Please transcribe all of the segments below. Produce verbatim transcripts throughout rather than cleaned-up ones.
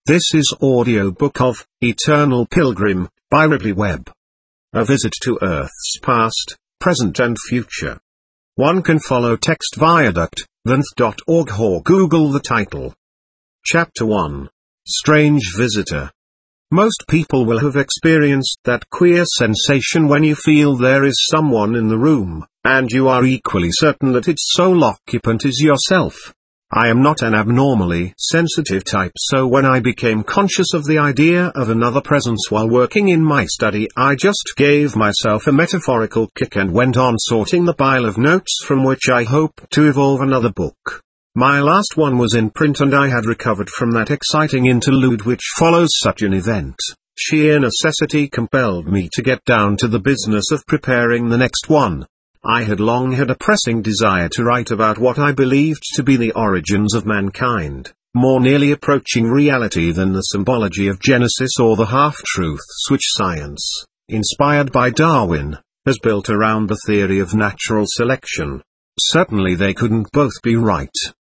This is audiobook of Eternal Pilgrim by Ripley Webb. A visit to Earth's past, present and future. One can follow text viaduct, vanth dot org or Google the title. Chapter one. Strange Visitor. Most people will have experienced that queer sensation when you feel there is someone in the room, and you are equally certain that its sole occupant is yourself. I am not an abnormally sensitive type, so when I became conscious of the idea of another presence while working in my study, I just gave myself a metaphorical kick and went on sorting the pile of notes from which I hope to evolve another book. My last one was in print and I had recovered from that exciting interlude which follows such an event. Sheer necessity compelled me to get down to the business of preparing the next one. I had long had a pressing desire to write about what I believed to be the origins of mankind, more nearly approaching reality than the symbology of Genesis or the half-truths which science, inspired by Darwin, has built around the theory of natural selection. Certainly they couldn't both be right.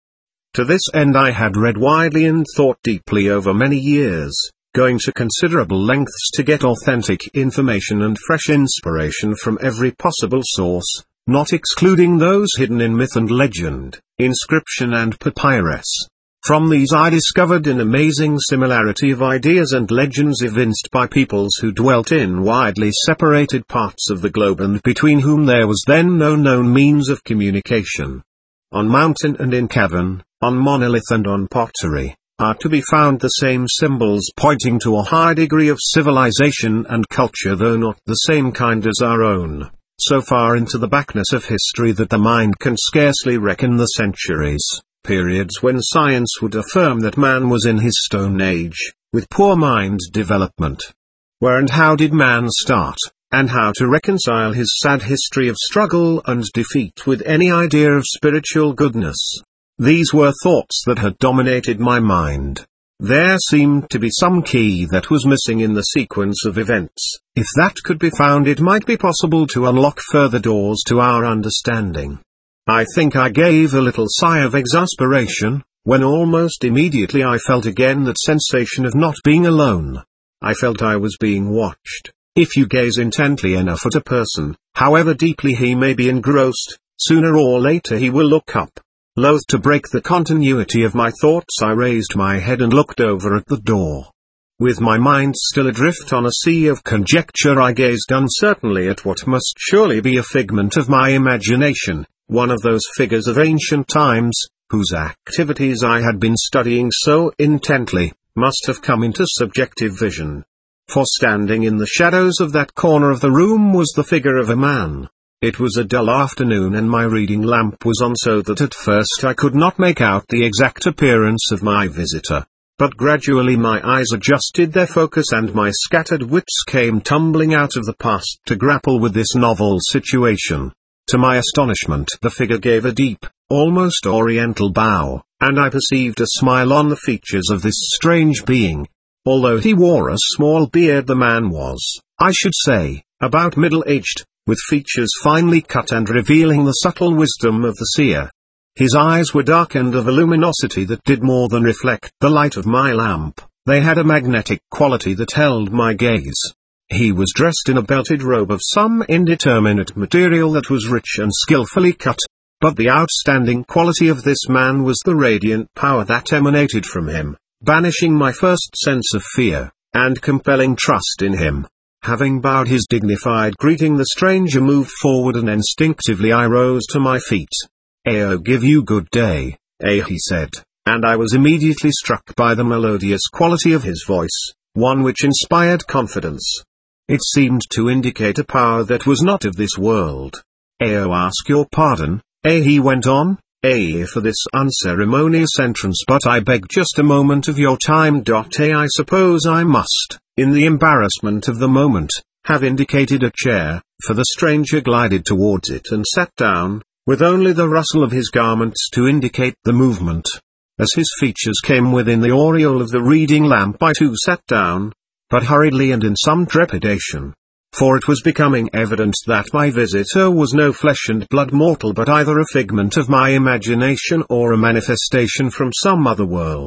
To this end I had read widely and thought deeply over many years, going to considerable lengths to get authentic information and fresh inspiration from every possible source, not excluding those hidden in myth and legend, inscription and papyrus. From these I discovered an amazing similarity of ideas and legends evinced by peoples who dwelt in widely separated parts of the globe and between whom there was then no known means of communication. On mountain and in cavern, on monolith and on pottery, are to be found the same symbols pointing to a high degree of civilization and culture, though not the same kind as our own, so far into the backness of history that the mind can scarcely reckon the centuries, periods when science would affirm that man was in his stone age, with poor mind development. Where and how did man start, and how to reconcile his sad history of struggle and defeat with any idea of spiritual goodness? These were thoughts that had dominated my mind. There seemed to be some key that was missing in the sequence of events. If that could be found, it might be possible to unlock further doors to our understanding. I think I gave a little sigh of exasperation, when almost immediately I felt again that sensation of not being alone. I felt I was being watched. If you gaze intently enough at a person, however deeply he may be engrossed, sooner or later he will look up. Loath to break the continuity of my thoughts, I raised my head and looked over at the door. With my mind still adrift on a sea of conjecture, I gazed uncertainly at what must surely be a figment of my imagination, one of those figures of ancient times, whose activities I had been studying so intently, must have come into subjective vision. For standing in the shadows of that corner of the room was the figure of a man. It was a dull afternoon and my reading lamp was on, so that at first I could not make out the exact appearance of my visitor. But gradually my eyes adjusted their focus and my scattered wits came tumbling out of the past to grapple with this novel situation. To my astonishment, the figure gave a deep, almost oriental bow, and I perceived a smile on the features of this strange being. Although he wore a small beard, the man was, I should say, about middle-aged, with features finely cut and revealing the subtle wisdom of the seer. His eyes were dark and of a luminosity that did more than reflect the light of my lamp. They had a magnetic quality that held my gaze. He was dressed in a belted robe of some indeterminate material that was rich and skillfully cut, but the outstanding quality of this man was the radiant power that emanated from him, banishing my first sense of fear, and compelling trust in him. Having bowed his dignified greeting, the stranger moved forward and instinctively I rose to my feet. "Ayo, give you good day, eh," he said, and I was immediately struck by the melodious quality of his voice, one which inspired confidence. It seemed to indicate a power that was not of this world. "Ayo, ask your pardon, eh," he went on, "eh, for this unceremonious entrance, but I beg just a moment of your time. Eh, I suppose I must, in the embarrassment of the moment, have indicated a chair, for the stranger glided towards it and sat down, with only the rustle of his garments to indicate the movement. As his features came within the aureole of the reading lamp, I too sat down, but hurriedly and in some trepidation. For it was becoming evident that my visitor was no flesh and blood mortal, but either a figment of my imagination or a manifestation from some other world.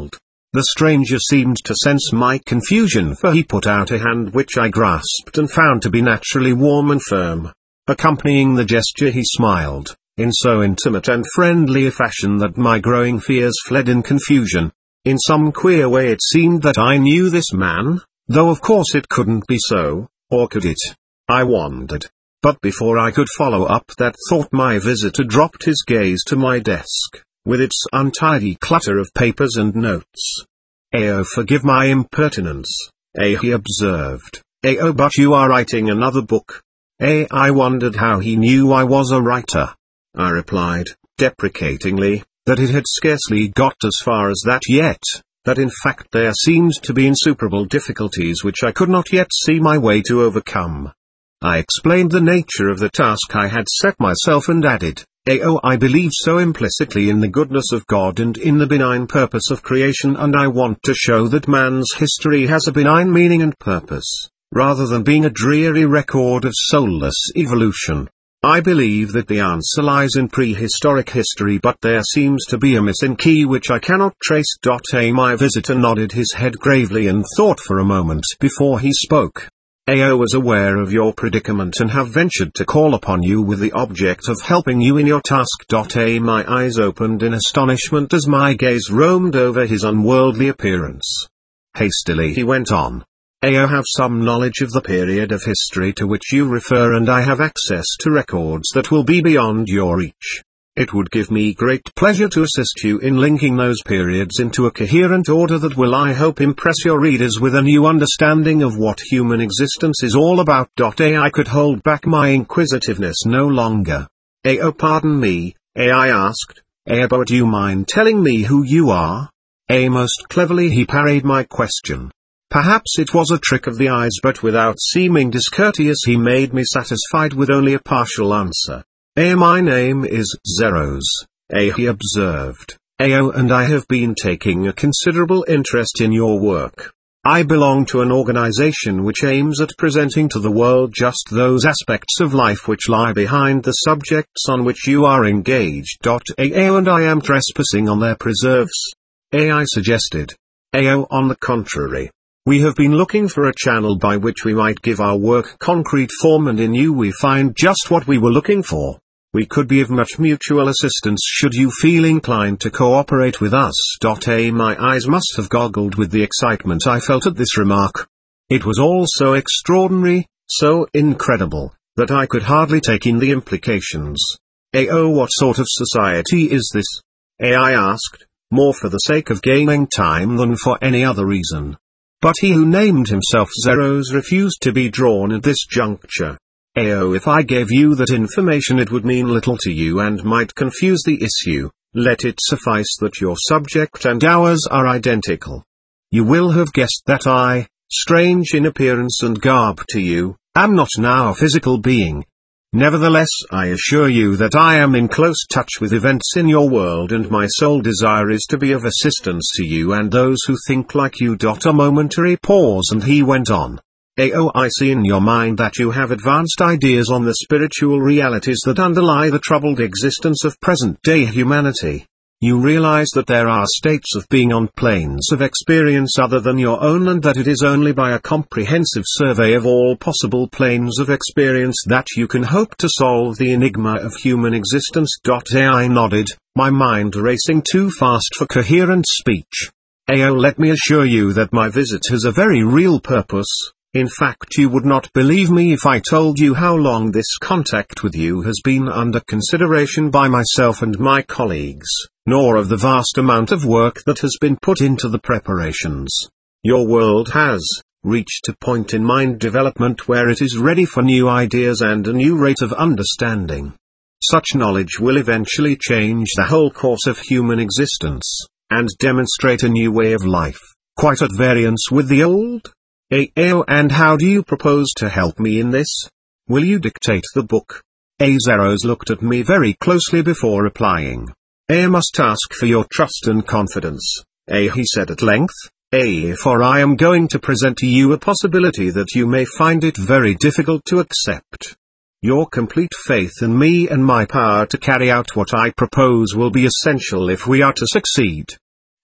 The stranger seemed to sense my confusion, for he put out a hand which I grasped and found to be naturally warm and firm. Accompanying the gesture he smiled, in so intimate and friendly a fashion that my growing fears fled in confusion. In some queer way it seemed that I knew this man, though of course it couldn't be so, or could it? I wondered. But before I could follow up that thought, my visitor dropped his gaze to my desk, with its untidy clutter of papers and notes. "Ao, forgive my impertinence, A," he observed. "Ao, but you are writing another book." A. I wondered how he knew I was a writer. I replied, deprecatingly, that it had scarcely got as far as that yet, that in fact there seemed to be insuperable difficulties which I could not yet see my way to overcome. I explained the nature of the task I had set myself and added, "Ao, I believe so implicitly in the goodness of God and in the benign purpose of creation, and I want to show that man's history has a benign meaning and purpose, rather than being a dreary record of soulless evolution. I believe that the answer lies in prehistoric history, but there seems to be a missing key which I cannot trace." A. My visitor nodded his head gravely and thought for a moment before he spoke. "Ao was aware of your predicament and have ventured to call upon you with the object of helping you in your task." A. My eyes opened in astonishment as my gaze roamed over his unworldly appearance. Hastily he went on. "I have some knowledge of the period of history to which you refer, and I have access to records that will be beyond your reach. It would give me great pleasure to assist you in linking those periods into a coherent order that will, I hope, impress your readers with a new understanding of what human existence is all about." A. I could hold back my inquisitiveness no longer. "Ao, pardon me," A. I asked. "Ao, but do you mind telling me who you are?" A. Most cleverly he parried my question. Perhaps it was a trick of the eyes, but without seeming discourteous he made me satisfied with only a partial answer. "A. My name is Zeros, A," he observed. "Ao, and I have been taking a considerable interest in your work. I belong to an organization which aims at presenting to the world just those aspects of life which lie behind the subjects on which you are engaged. Ao, and I am trespassing on their preserves." A. I suggested. "Ao, on the contrary. We have been looking for a channel by which we might give our work concrete form, and in you we find just what we were looking for. We could be of much mutual assistance should you feel inclined to cooperate with us." A. My eyes must have goggled with the excitement I felt at this remark. It was all so extraordinary, so incredible, that I could hardly take in the implications. "Ao, what sort of society is this?" A. I asked, more for the sake of gaining time than for any other reason. But he who named himself Zeros refused to be drawn at this juncture. "Ao, if I gave you that information it would mean little to you and might confuse the issue. Let it suffice that your subject and ours are identical. You will have guessed that I, strange in appearance and garb to you, am not now a physical being. Nevertheless, I assure you that I am in close touch with events in your world, and my sole desire is to be of assistance to you and those who think like you." A momentary pause, and he went on. "Ao, I see in your mind that you have advanced ideas on the spiritual realities that underlie the troubled existence of present-day humanity. You realize that there are states of being on planes of experience other than your own, and that it is only by a comprehensive survey of all possible planes of experience that you can hope to solve the enigma of human existence." A. I nodded, my mind racing too fast for coherent speech. "Ao, let me assure you that my visit has a very real purpose. In fact, you would not believe me if I told you how long this contact with you has been under consideration by myself and my colleagues, nor of the vast amount of work that has been put into the preparations. Your world has reached a point in mind development where it is ready for new ideas and a new rate of understanding. Such knowledge will eventually change the whole course of human existence, and demonstrate a new way of life, quite at variance with the old. Ao, and how do you propose to help me in this? Will you dictate the book?" A. Zeros looked at me very closely before replying. "I must ask for your trust and confidence, A," he said at length. "A, for I am going to present to you a possibility that you may find it very difficult to accept. Your complete faith in me and my power to carry out what I propose will be essential if we are to succeed."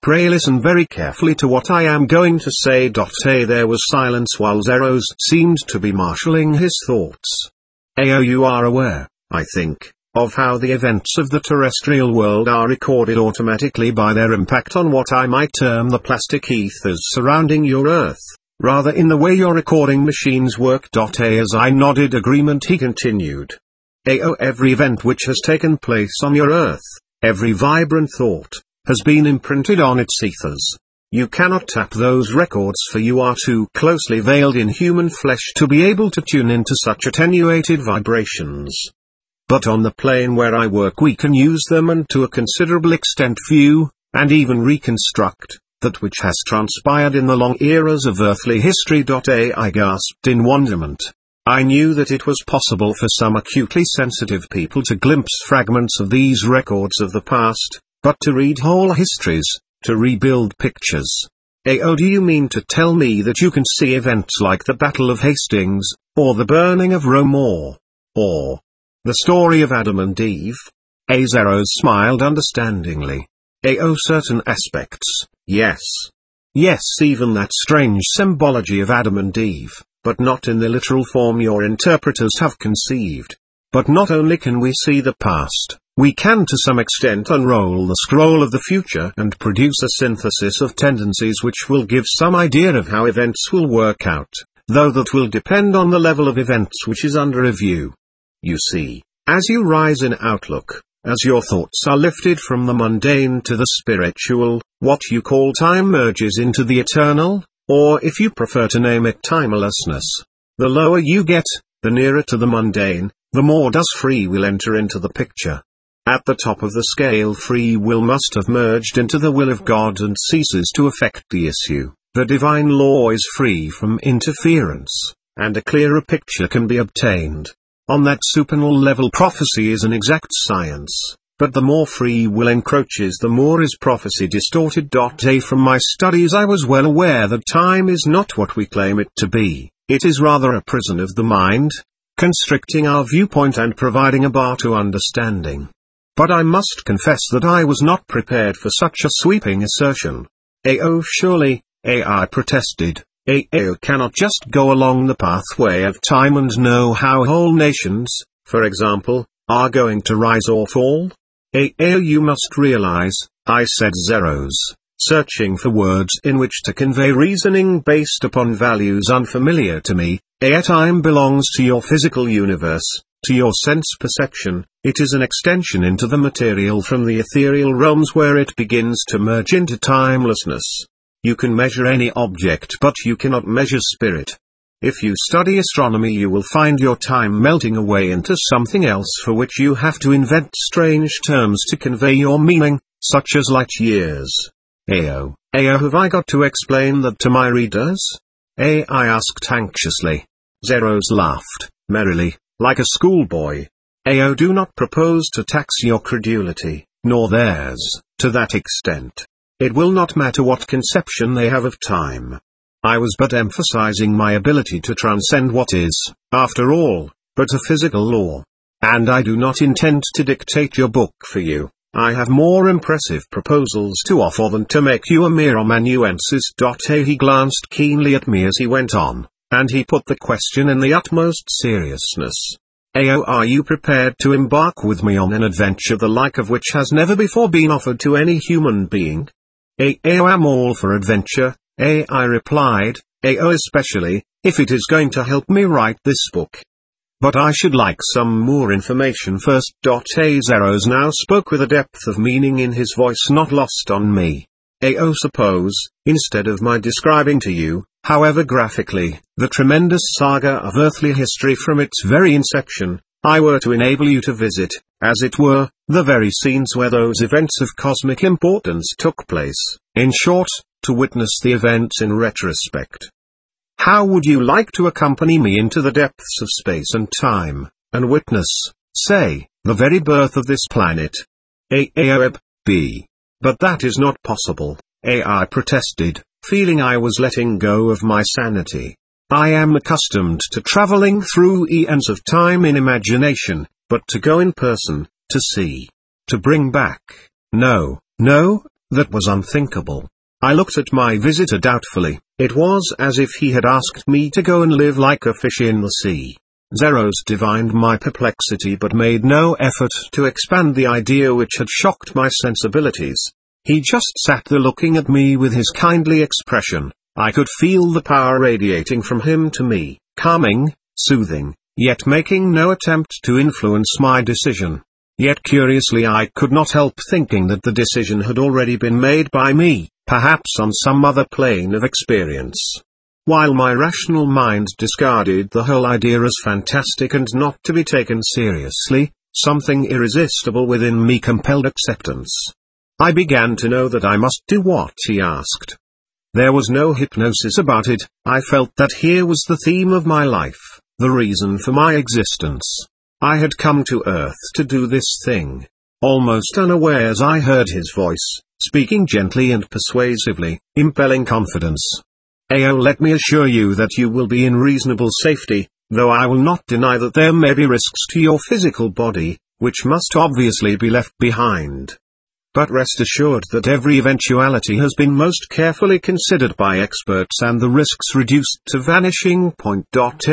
Pray listen very carefully to what I am going to say. A. There was silence while Zeros seemed to be marshalling his thoughts. A O You are aware, I think, of how the events of the terrestrial world are recorded automatically by their impact on what I might term the plastic ethers surrounding your Earth, rather in the way your recording machines work. A. As I nodded agreement he continued. A O Every event which has taken place on your Earth, every vibrant thought, has been imprinted on its ethers. You cannot tap those records for you are too closely veiled in human flesh to be able to tune into such attenuated vibrations. But on the plane where I work we can use them and to a considerable extent view, and even reconstruct, that which has transpired in the long eras of earthly history. A. I gasped in wonderment. I knew that it was possible for some acutely sensitive people to glimpse fragments of these records of the past, but to read whole histories, to rebuild pictures. A O Do you mean to tell me that you can see events like the Battle of Hastings, or the burning of Rome or, or, the story of Adam and Eve? A. Zeros smiled understandingly. A O Certain aspects, yes. Yes, even that strange symbology of Adam and Eve, but not in the literal form your interpreters have conceived. But not only can we see the past, we can to some extent unroll the scroll of the future and produce a synthesis of tendencies which will give some idea of how events will work out, though that will depend on the level of events which is under review. You see, as you rise in outlook, as your thoughts are lifted from the mundane to the spiritual, what you call time merges into the eternal, or if you prefer to name it timelessness. The lower you get, the nearer to the mundane, the more does free will enter into the picture. At the top of the scale free will must have merged into the will of God and ceases to affect the issue. The divine law is free from interference, and a clearer picture can be obtained. On that supernal level prophecy is an exact science, but the more free will encroaches the more is prophecy distorted. A. From my studies I was well aware that time is not what we claim it to be, it is rather a prison of the mind, constricting our viewpoint and providing a bar to understanding. But I must confess that I was not prepared for such a sweeping assertion. A O Surely, A I protested, A O cannot just go along the pathway of time and know how whole nations, for example, are going to rise or fall? A O You must realize, I said Zeros, searching for words in which to convey reasoning based upon values unfamiliar to me, A time belongs to your physical universe, to your sense perception, it is an extension into the material from the ethereal realms where it begins to merge into timelessness. You can measure any object but you cannot measure spirit. If you study astronomy you will find your time melting away into something else for which you have to invent strange terms to convey your meaning, such as light years. A O, A O have I got to explain that to my readers? A I asked anxiously. Zeros laughed, merrily, like a schoolboy. A O Do not propose to tax your credulity, nor theirs, to that extent. It will not matter what conception they have of time. I was but emphasizing my ability to transcend what is, after all, but a physical law. And I do not intend to dictate your book for you. I have more impressive proposals to offer than to make you a mere amanuensis. A He glanced keenly at me as he went on, and he put the question in the utmost seriousness. A O Are you prepared to embark with me on an adventure the like of which has never before been offered to any human being? A O am all for adventure, A I replied, A O especially, if it is going to help me write this book. But I should like some more information first. A Zeros now spoke with a depth of meaning in his voice not lost on me. A O suppose, instead of my describing to you, however graphically, the tremendous saga of earthly history from its very inception, I were to enable you to visit, as it were, the very scenes where those events of cosmic importance took place, in short, to witness the events in retrospect. How would you like to accompany me into the depths of space and time, and witness, say, the very birth of this planet? A O B. But that is not possible, A I protested, feeling I was letting go of my sanity. I am accustomed to traveling through eons of time in imagination, but to go in person, to see, to bring back, no, no, That was unthinkable. I looked at my visitor doubtfully. It was as if he had asked me to go and live like a fish in the sea. Zeros divined my perplexity but made no effort to expand the idea which had shocked my sensibilities. He just sat there looking at me with his kindly expression. I could feel the power radiating from him to me, calming, soothing, yet making no attempt to influence my decision. Yet curiously I could not help thinking that the decision had already been made by me, perhaps on some other plane of experience. While my rational mind discarded the whole idea as fantastic and not to be taken seriously, something irresistible within me compelled acceptance. I began to know that I must do what he asked. There was no hypnosis about it. I felt that here was the theme of my life, the reason for my existence. I had come to Earth to do this thing. Almost unawares I heard his voice, speaking gently and persuasively, impelling confidence. Ao, let me assure you that you will be in reasonable safety, though I will not deny that there may be risks to your physical body, which must obviously be left behind. But rest assured that every eventuality has been most carefully considered by experts and the risks reduced to vanishing point.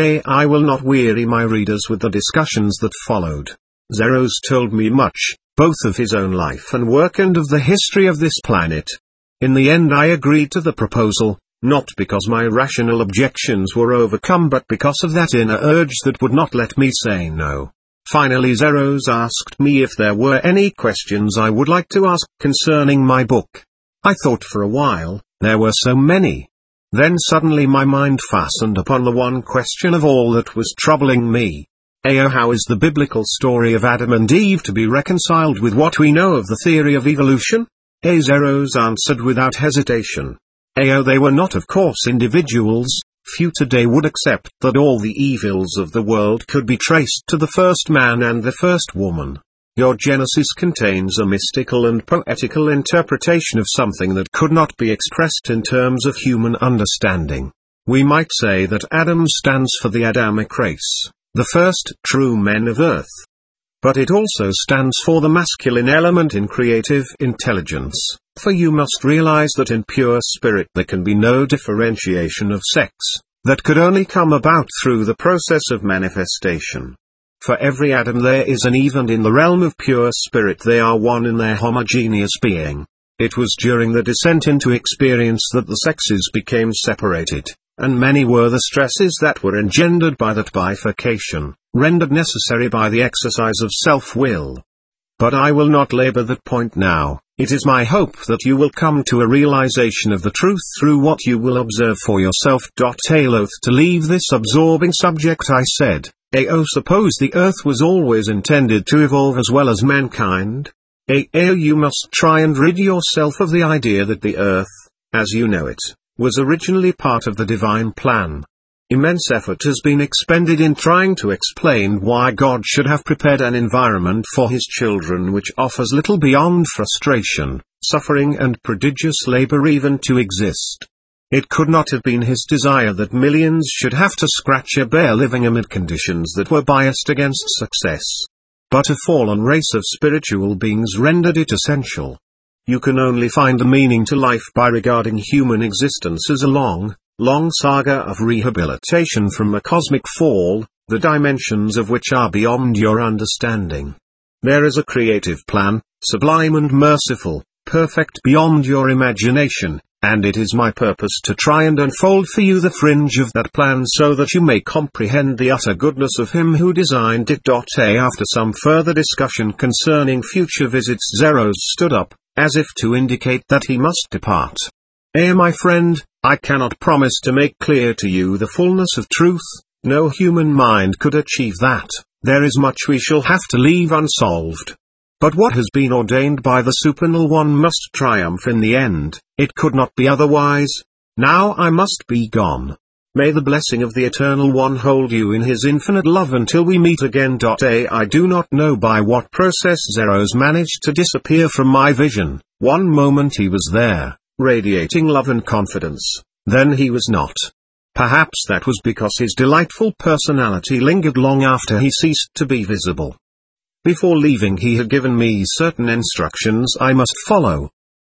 I will not weary my readers with the discussions that followed. Zeros told me much, both of his own life and work and of the history of this planet. In the end I agreed to the proposal, not because my rational objections were overcome but because of that inner urge that would not let me say no. Finally Zeros asked me if there were any questions I would like to ask concerning my book. I thought for a while, there were so many. Then suddenly my mind fastened upon the one question of all that was troubling me. Ao, how is the biblical story of Adam and Eve to be reconciled with what we know of the theory of evolution? A. Zeros answered without hesitation. Ao, they were not of course individuals. Few today would accept that all the evils of the world could be traced to the first man and the first woman. Your Genesis contains a mystical and poetical interpretation of something that could not be expressed in terms of human understanding. We might say that Adam stands for the Adamic race, the first true men of earth. But it also stands for the masculine element in creative intelligence, for you must realize that in pure spirit there can be no differentiation of sex, that could only come about through the process of manifestation. For every Adam there is an Eve, and in the realm of pure spirit they are one in their homogeneous being. It was during the descent into experience that the sexes became separated, and many were the stresses that were engendered by that bifurcation, rendered necessary by the exercise of self-will. But I will not labor that point now. It is my hope that you will come to a realization of the truth through what you will observe for yourself. A. Loath to leave this absorbing subject, I said, Ao, suppose the earth was always intended to evolve as well as mankind? Ao, you must try and rid yourself of the idea that the earth, as you know it, was originally part of the divine plan. Immense effort has been expended in trying to explain why God should have prepared an environment for his children which offers little beyond frustration, suffering and prodigious labor even to exist. It could not have been his desire that millions should have to scratch a bare living amid conditions that were biased against success. But a fallen race of spiritual beings rendered it essential. You can only find a meaning to life by regarding human existence as a long, long saga of rehabilitation from a cosmic fall, the dimensions of which are beyond your understanding. There is a creative plan, sublime and merciful, perfect beyond your imagination, and it is my purpose to try and unfold for you the fringe of that plan so that you may comprehend the utter goodness of him who designed it. A. After some further discussion concerning future visits, Zeros stood up, as if to indicate that he must depart. A. My friend, I cannot promise to make clear to you the fullness of truth. No human mind could achieve that. There is much we shall have to leave unsolved. But what has been ordained by the Supernal One must triumph in the end. It could not be otherwise. Now I must be gone. May the blessing of the Eternal One hold you in his infinite love until we meet again. A. I do not know by what process Zeros managed to disappear from my vision. One moment he was there, radiating love and confidence, then he was not. Perhaps that was because his delightful personality lingered long after he ceased to be visible. Before leaving he had given me certain instructions I must follow.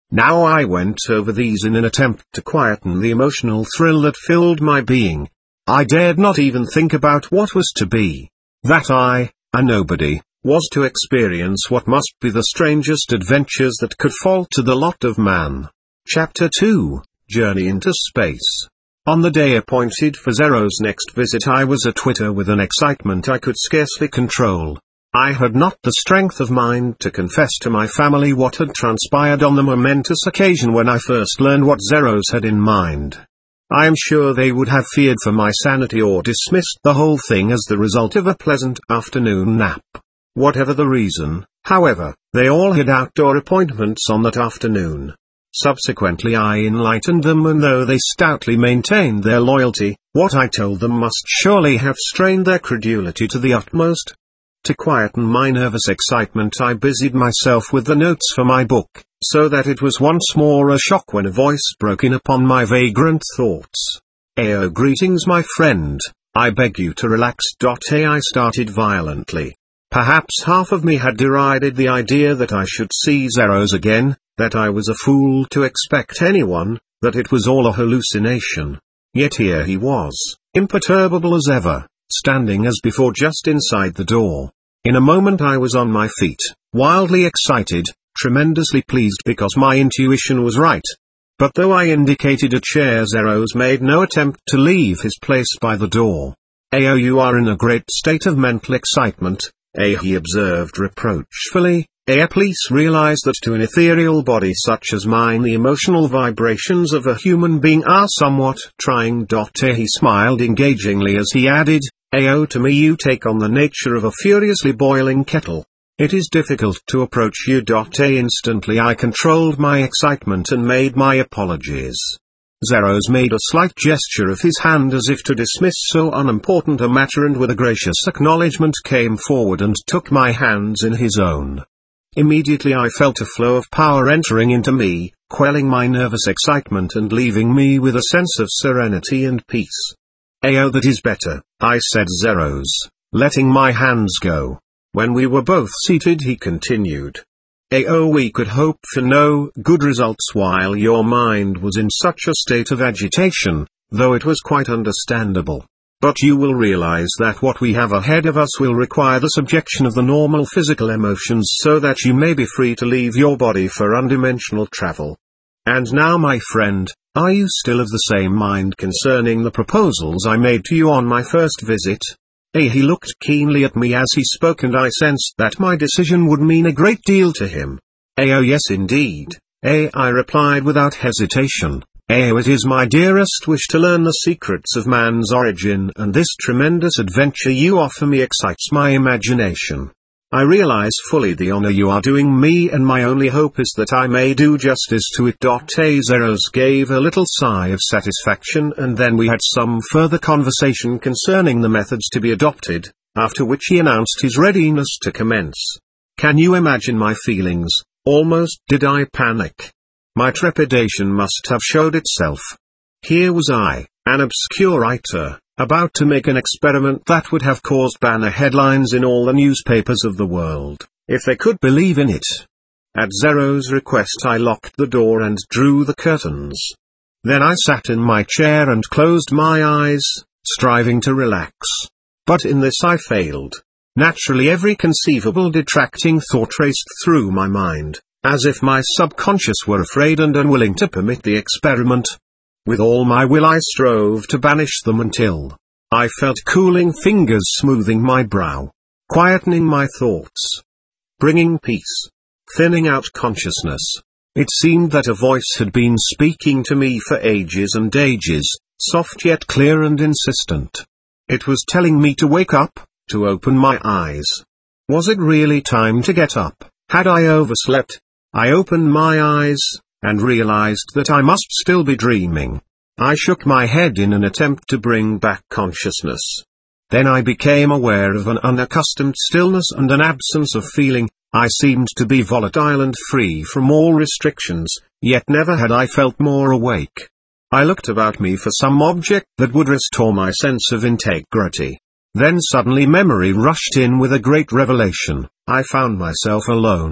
Now I went over these in an attempt to quieten the emotional thrill that filled my being. I dared not even think about what was to be. That I, a nobody, was to experience what must be the strangest adventures that could fall to the lot of man. Chapter two, Journey into Space. On the day appointed for Zero's next visit I was at Twitter with an excitement I could scarcely control. I had not the strength of mind to confess to my family what had transpired on the momentous occasion when I first learned what Zeros had in mind. I am sure they would have feared for my sanity or dismissed the whole thing as the result of a pleasant afternoon nap. Whatever the reason, however, they all had outdoor appointments on that afternoon. Subsequently I enlightened them, and though they stoutly maintained their loyalty, what I told them must surely have strained their credulity to the utmost. To quieten my nervous excitement I busied myself with the notes for my book, so that it was once more a shock when a voice broke in upon my vagrant thoughts. "Ayo, greetings my friend, I beg you to relax." I started violently. Perhaps half of me had derided the idea that I should see Zeros again, that I was a fool to expect anyone, that it was all a hallucination. Yet here he was, imperturbable as ever, standing as before just inside the door. In a moment I was on my feet, wildly excited, tremendously pleased because my intuition was right. But though I indicated a chair, Zeros made no attempt to leave his place by the door. "Ayo, you are in a great state of mental excitement, eh?" he observed reproachfully. "Eh, please realize that to an ethereal body such as mine the emotional vibrations of a human being are somewhat trying." Eh, he smiled engagingly as he added, "Ayo, to me you take on the nature of a furiously boiling kettle. It is difficult to approach you." Eh, instantly I controlled my excitement and made my apologies. Zeros made a slight gesture of his hand as if to dismiss so unimportant a matter, and with a gracious acknowledgement came forward and took my hands in his own. Immediately I felt a flow of power entering into me, quelling my nervous excitement and leaving me with a sense of serenity and peace. "Ayo, that is better," I said. Zeros, letting my hands go. When we were both seated he continued. "Ayo, we could hope for no good results while your mind was in such a state of agitation, though it was quite understandable. But you will realize that what we have ahead of us will require the subjection of the normal physical emotions so that you may be free to leave your body for undimensional travel. And now my friend, are you still of the same mind concerning the proposals I made to you on my first visit?" Eh, he looked keenly at me as he spoke, and I sensed that my decision would mean a great deal to him. "Ayo, yes indeed, eh," I replied without hesitation. "Ayo, it is my dearest wish to learn the secrets of man's origin, and this tremendous adventure you offer me excites my imagination. I realize fully the honor you are doing me, and my only hope is that I may do justice to it." Eh, Zeros gave a little sigh of satisfaction, and then we had some further conversation concerning the methods to be adopted, after which he announced his readiness to commence. Can you imagine my feelings? Almost did I panic. My trepidation must have showed itself. Here was I, an obscure writer, about to make an experiment that would have caused banner headlines in all the newspapers of the world, if they could believe in it. At Zero's request I locked the door and drew the curtains. Then I sat in my chair and closed my eyes, striving to relax. But in this I failed. Naturally every conceivable detracting thought raced through my mind, as if my subconscious were afraid and unwilling to permit the experiment. With all my will I strove to banish them until I felt cooling fingers smoothing my brow, quietening my thoughts, bringing peace, thinning out consciousness. It seemed that a voice had been speaking to me for ages and ages, soft yet clear and insistent. It was telling me to wake up, to open my eyes. Was it really time to get up? Had I overslept? I opened my eyes, and realized that I must still be dreaming. I shook my head in an attempt to bring back consciousness. Then I became aware of an unaccustomed stillness and an absence of feeling. I seemed to be volatile and free from all restrictions, yet never had I felt more awake. I looked about me for some object that would restore my sense of integrity. Then suddenly memory rushed in with a great revelation. I found myself alone,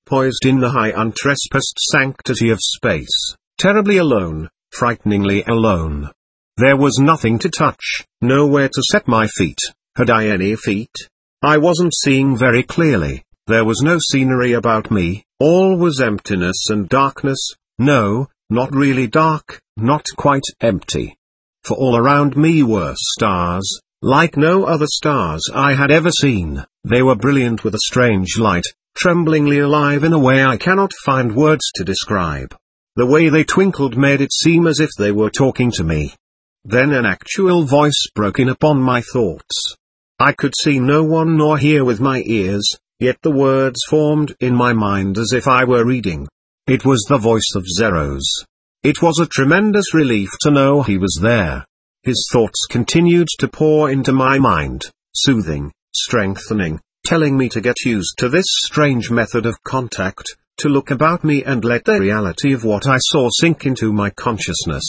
poised in the high untrespassed sanctity of space, terribly alone, frighteningly alone. There was nothing to touch, nowhere to set my feet. Had I any feet? I wasn't seeing very clearly. There was no scenery about me, all was emptiness and darkness. No, not really dark, not quite empty. For all around me were stars, like no other stars I had ever seen. They were brilliant with a strange light, tremblingly alive in a way I cannot find words to describe. The way they twinkled made it seem as if they were talking to me. Then an actual voice broke in upon my thoughts. I could see no one nor hear with my ears, yet the words formed in my mind as if I were reading. It was the voice of Zeros. It was a tremendous relief to know he was there. His thoughts continued to pour into my mind, soothing, strengthening, telling me to get used to this strange method of contact, to look about me and let the reality of what I saw sink into my consciousness.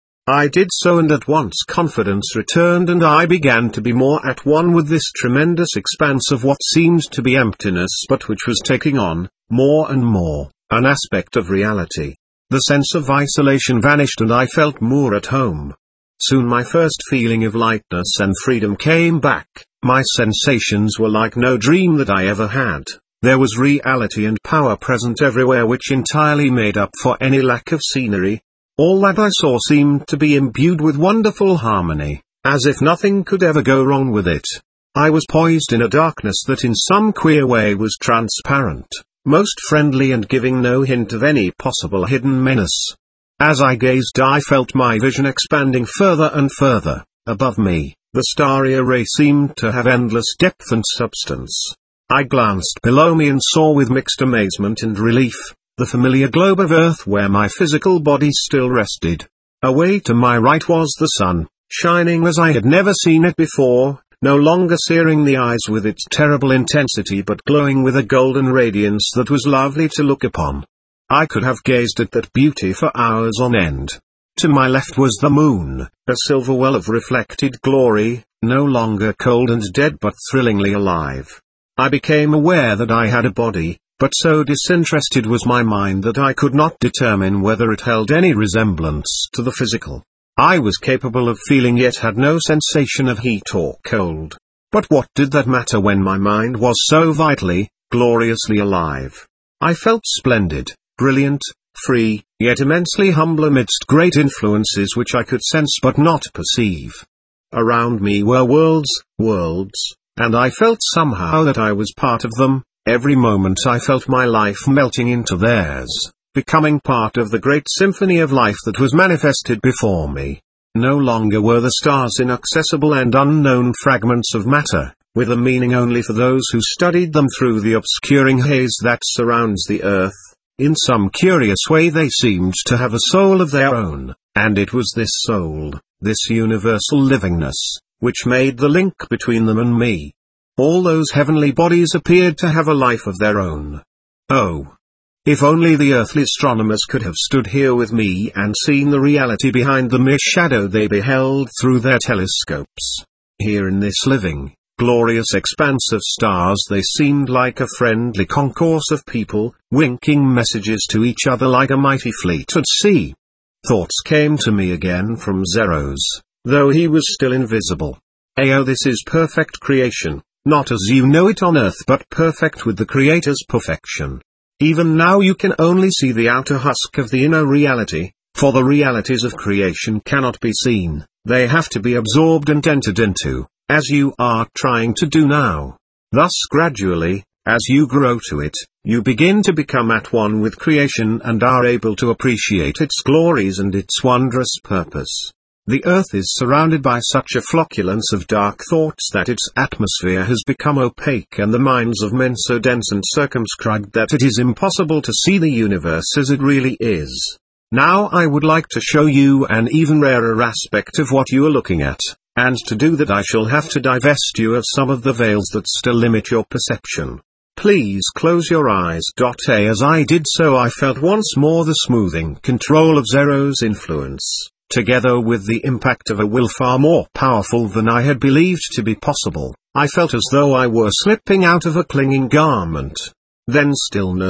I did so, and at once confidence returned and I began to be more at one with this tremendous expanse of what seemed to be emptiness but which was taking on, more and more, an aspect of reality. The sense of isolation vanished and I felt more at home. Soon my first feeling of lightness and freedom came back. My sensations were like no dream that I ever had. There was reality and power present everywhere which entirely made up for any lack of scenery. All that I saw seemed to be imbued with wonderful harmony, as if nothing could ever go wrong with it. I was poised in a darkness that in some queer way was transparent, most friendly and giving no hint of any possible hidden menace. As I gazed I felt my vision expanding further and further. Above me, the starry array seemed to have endless depth and substance. I glanced below me and saw with mixed amazement and relief the familiar globe of Earth where my physical body still rested. Away to my right was the sun, shining as I had never seen it before, no longer searing the eyes with its terrible intensity but glowing with a golden radiance that was lovely to look upon. I could have gazed at that beauty for hours on end. To my left was the moon, a silver well of reflected glory, no longer cold and dead but thrillingly alive. I became aware that I had a body, but so disinterested was my mind that I could not determine whether it held any resemblance to the physical. I was capable of feeling yet had no sensation of heat or cold. But what did that matter when my mind was so vitally, gloriously alive? I felt splendid, brilliant, free, yet immensely humble amidst great influences which I could sense but not perceive. Around me were worlds, worlds, and I felt somehow that I was part of them. Every moment I felt my life melting into theirs, becoming part of the great symphony of life that was manifested before me. No longer were the stars inaccessible and unknown fragments of matter, with a meaning only for those who studied them through the obscuring haze that surrounds the earth. In some curious way they seemed to have a soul of their own, and it was this soul, this universal livingness, which made the link between them and me. All those heavenly bodies appeared to have a life of their own. Oh! If only the earthly astronomers could have stood here with me and seen the reality behind the mere shadow they beheld through their telescopes. Here in this living, glorious expanse of stars they seemed like a friendly concourse of people, winking messages to each other like a mighty fleet at sea. Thoughts came to me again from Zeros, though he was still invisible. Ayo, this is perfect creation. Not as you know it on earth but perfect with the Creator's perfection. Even now you can only see the outer husk of the inner reality, for the realities of creation cannot be seen, they have to be absorbed and entered into, as you are trying to do now. Thus gradually, as you grow to it, you begin to become at one with creation and are able to appreciate its glories and its wondrous purpose. The earth is surrounded by such a flocculence of dark thoughts that its atmosphere has become opaque and the minds of men so dense and circumscribed that it is impossible to see the universe as it really is. Now I would like to show you an even rarer aspect of what you are looking at, and to do that I shall have to divest you of some of the veils that still limit your perception. Please close your eyes. As I did so I felt once more the smoothing control of Zero's influence, together with the impact of a will far more powerful than I had believed to be possible. I felt as though I were slipping out of a clinging garment. Then stillness,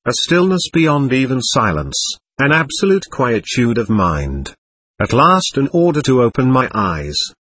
a stillness beyond even silence, an absolute quietude of mind. At last, in order to open my eyes,